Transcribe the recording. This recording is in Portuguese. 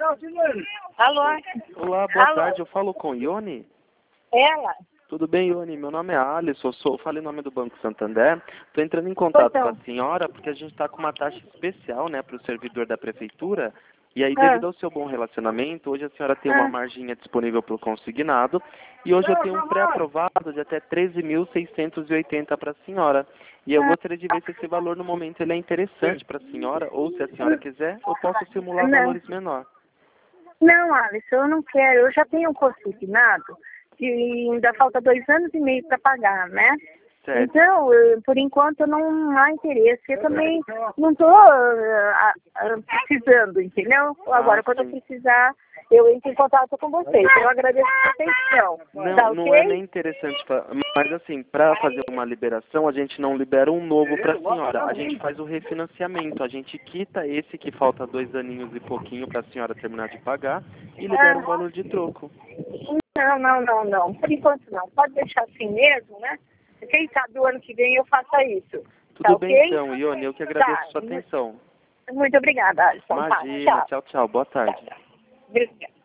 Alô? Olá, boa Alô? tarde. Eu falo com Ione? Ela? Tudo bem, Ione? Meu nome é Alisson, falei em nome do Banco Santander. Estou entrando em contato com a senhora porque a gente está com uma taxa especial, né, para o servidor da prefeitura. E aí, devido ao seu bom relacionamento, hoje a senhora tem uma marginha disponível para o consignado. E hoje eu tenho um pré-aprovado de até 13.680 para a senhora. E eu gostaria de ver se esse valor no momento ele é interessante para a senhora, ou se a senhora quiser, eu posso simular valores menores. Não, Alisson, eu não quero. Eu já tenho um consignado e ainda falta 2 anos e meio para pagar, né? Certo. Então, por enquanto, não há interesse. Eu também não estou precisando, entendeu? Agora, quando eu precisar, eu entro em contato com vocês. Eu agradeço a atenção. Não, Tá, não ok? é nem interessante, mas assim, para fazer uma liberação, a gente não libera um novo para a senhora. A gente faz o refinanciamento. A gente quita esse que falta 2 aninhos e pouquinho para a senhora terminar de pagar e libera um valor de troco. Não. Por enquanto, não. Pode deixar assim mesmo, né? Quem sabe o ano que vem eu faça isso. Tudo Tá, bem, ok? então, Ione. Eu que agradeço a sua atenção. Muito obrigada, Alisson. Imagina, tchau, tchau. Boa tarde. Obrigada.